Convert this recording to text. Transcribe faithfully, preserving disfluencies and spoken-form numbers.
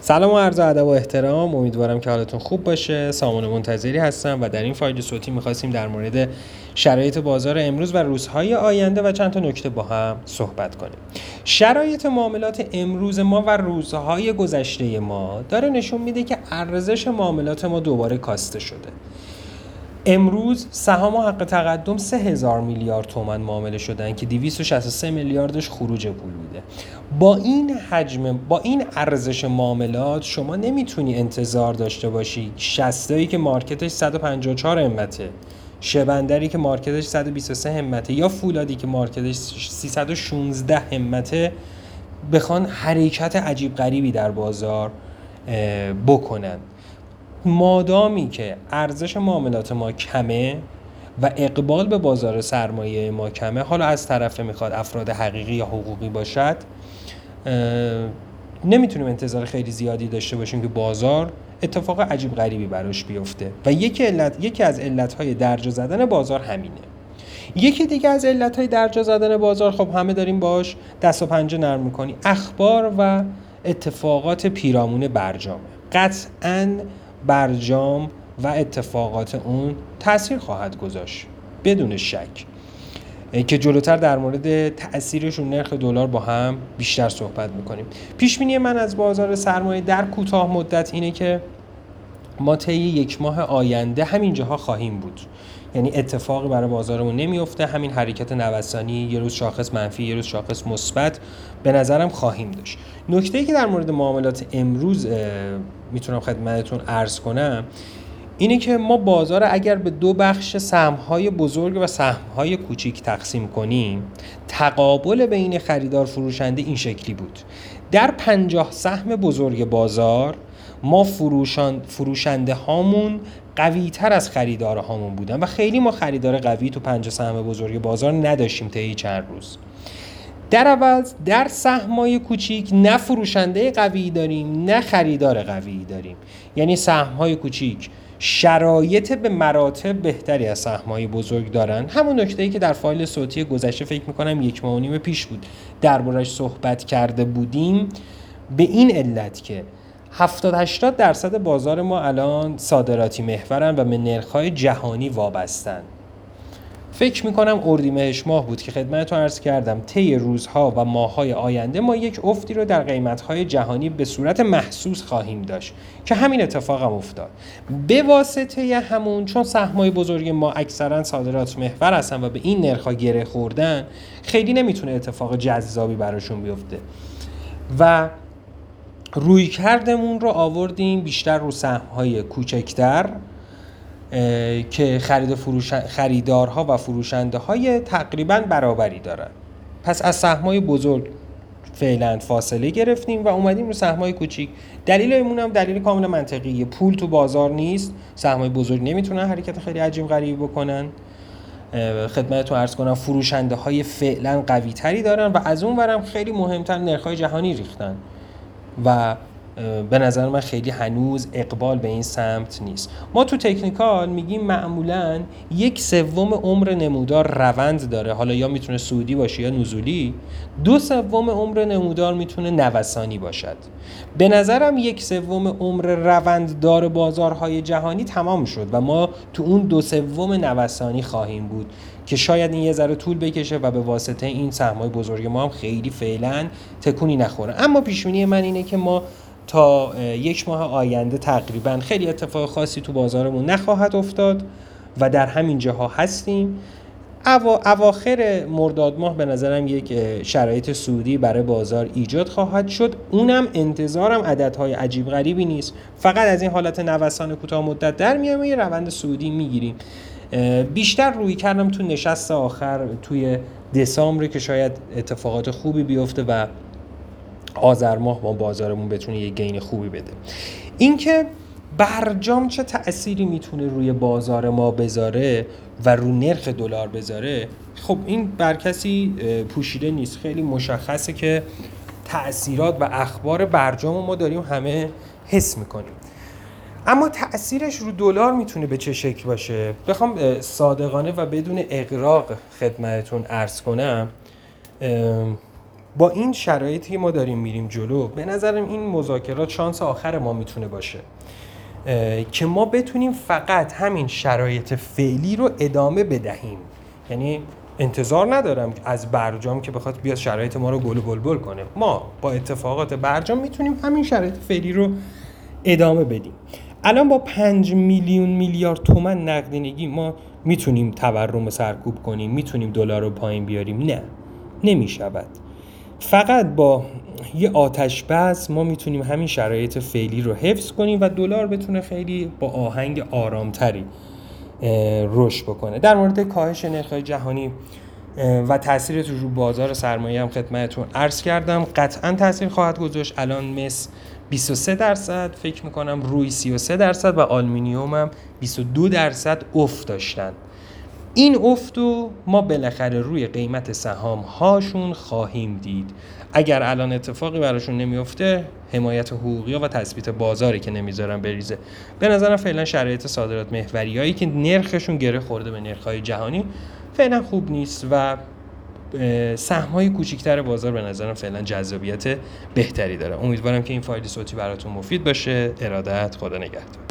سلام و عرض ادب و احترام. امیدوارم که حالتون خوب باشه. سامان منتظری هستم و در این فایل صوتی می‌خواستیم در مورد شرایط بازار امروز و روزهای آینده و چند تا نکته با هم صحبت کنیم. شرایط معاملات امروز ما و روزهای گذشته ما داره نشون میده که ارزش معاملات ما دوباره کاسته شده. امروز سهام حق تقدم سه هزار میلیارد تومان معامله شدن که دویست و شصت و سه میلیاردش خروج پول بوده. با این حجم، با این ارزش معاملات شما نمیتونی انتظار داشته باشی شصتایی که مارکتش صد و پنجاه و چهار همته، شبندری که مارکتش صد و بیست و سه همته یا فولادی که مارکتش سیصد و شانزده همته بخوان حرکت عجیب غریبی در بازار بکنن. مادامی که ارزش معاملات ما کمه و اقبال به بازار سرمایه ما کمه، حالا از طرف میخواد افراد حقیقی یا حقوقی باشد، نمیتونیم انتظار خیلی زیادی داشته باشیم که بازار اتفاق عجیب غریبی براش بیفته و یکی علت یکی از علت‌های درجا زدن بازار همینه. یکی دیگه از علت‌های درجا زدن بازار، خب همه داریم باش دست و پنجه نرم می‌کنی، اخبار و اتفاقات پیرامون برجامه. قطعاً برجام و اتفاقات اون تأثیر خواهد گذاشت بدون شک، که جلوتر در مورد تأثیرش رو نرخ دلار با هم بیشتر صحبت میکنیم. پیش بینی من از بازار سرمایه در کوتاه مدت اینه که ما طی یک ماه آینده همین جاها خواهیم بود، یعنی اتفاقی برای بازارمون نمیفته، همین حرکت نوسانی، یه روز شاخص منفی یه روز شاخص مثبت به نظرم خواهیم داشت. نکته‌ای که در مورد معاملات امروز میتونم خدمتتون عرض کنم اینه که ما بازار اگر به دو بخش سهم‌های بزرگ و سهم‌های کوچیک تقسیم کنیم، تقابل بین خریدار فروشنده این شکلی بود. در پنجاه سهم بزرگ بازار ما فروشان فروشنده هامون قوی تر از خریدار هامون بودن و خیلی ما خریدار قوی تو پنجاه سهم بزرگ بازار نداشتیم طی چند روز. در عوض در سهم‌های کوچیک نه فروشنده قوی داریم نه خریدار قوی داریم، یعنی سهم‌های کوچیک شرایط به مراتب بهتری از سهم‌های بزرگ دارن. همون نکته‌ای که در فایل صوتی گذشته فکر می‌کنم یک ماه و نیم پیش بود درباره‌اش صحبت کرده بودیم، به این علت که هفتاد هشتاد درصد بازار ما الان صادراتی محورن و به نرخ‌های جهانی وابستن. فکر میکنم اردیبهشت ماه بود که خدمتتون عرض کردم طی روزها و ماه‌های آینده ما یک افتی رو در قیمت‌های جهانی به صورت محسوس خواهیم داشت که همین اتفاق هم افتاد. به واسطه همون، چون سهم‌های بزرگ ما اکثرا صادرات محور هستن و به این نرخ‌ها گره خوردن، خیلی نمیتونه اتفاق جذابی براشون بیفته و روی کردمون رو آوردیم بیشتر رو سهم‌های کوچکتر که خرید فروش خریدارها و فروشنده های تقریباً برابری دارن. پس از سهم‌های بزرگ فعلا فاصله گرفتیم و اومدیم رو سهم‌های کوچیک. دلیل اینمون هم دلیل کاملا منطقیه، پول تو بازار نیست، سهم‌های بزرگ نمیتونن حرکت خیلی عجیب غریبی بکنن. خدمتتون عرض کنم فروشنده های فعلا قوی تری دارن و از اون ورم خیلی مهمتر نرخ‌های جهانی ریختن و به نظر من خیلی هنوز اقبال به این سمت نیست. ما تو تکنیکال میگیم معمولاً یک سوم عمر نمودار روند داره، حالا یا میتونه صعودی باشه یا نزولی، دو سوم عمر نمودار میتونه نوسانی باشد. به نظرم یک سوم عمر روند دار بازارهای جهانی تمام شد و ما تو اون دو سوم نوسانی خواهیم بود که شاید این یه ذره طول بکشه و به واسطه این سهم‌های بزرگ ما هم خیلی فعلا تکونی نخوره. اما پیش‌بینی من اینه که ما تا یک ماه آینده تقریبا خیلی اتفاق خاصی تو بازارمون نخواهد افتاد و در همین جاها هستیم. اوا اواخر مرداد ماه به نظرم یک شرایط صعودی برای بازار ایجاد خواهد شد. اونم انتظارم عددهای عجیب غریبی نیست، فقط از این حالت نوسان کوتاه مدت در میایم و یه روند صعودی میگیریم. بیشتر روی کردم تو نشست آخر توی دسامبر که شاید اتفاقات خوبی بیفته و آذر ماه ما بازارمون بتونه یه گین خوبی بده. اینکه برجام چه تأثیری میتونه روی بازار ما بذاره و رو نرخ دلار بذاره، خب این بر کسی پوشیده نیست، خیلی مشخصه که تأثیرات و اخبار برجام ما داریم همه حس میکنیم. اما تأثیرش رو دلار میتونه به چه شکل باشه؟ بخوام صادقانه و بدون اغراق خدمتتون عرض کنم، با این شرایطی که ما داریم میریم جلو، به نظرم این مذاکرات شانس آخر ما میتونه باشه که ما بتونیم فقط همین شرایط فعلی رو ادامه بدهیم. یعنی انتظار ندارم از برجام که بخواد بیاد شرایط ما رو گل و بلبل کنه. ما با اتفاقات برجام میتونیم همین شرایط فعلی رو ادامه بدیم. الان با پنج میلیون میلیارد تومان نقدینگی ما میتونیم تورم سرکوب کنیم، میتونیم دلار رو پایین بیاریم؟ نه، نمیشود. فقط با یه آتش بس ما میتونیم همین شرایط فعلی رو حفظ کنیم و دلار بتونه خیلی با آهنگ آرامتری رشد بکنه. در مورد کاهش نرخ‌های جهانی و تاثیرش رو بازار سرمایه هم خدمتتون عرض کردم. قطعاً تاثیر خواهد گذاشت. الان مس بیست و سه درصد، فکر میکنم روی سی و سه درصد و آلومینیوم هم بیست و دو درصد افت داشتن. این افتو ما بالاخره روی قیمت سهام هاشون خواهیم دید. اگر الان اتفاقی براشون نمیفته، حمایت حقوقی و تثبیت بازاری که نمیذارن بریزه. به نظرم فعلا شرایط صادرات محوریایی که نرخشون گره خورده به نرخ‌های جهانی فعلا خوب نیست و سهم‌های کوچیک‌تر بازار به نظرم فعلا جذابیت بهتری داره. امیدوارم که این فایل صوتی براتون مفید باشه. ارادت، خدا نگهدار.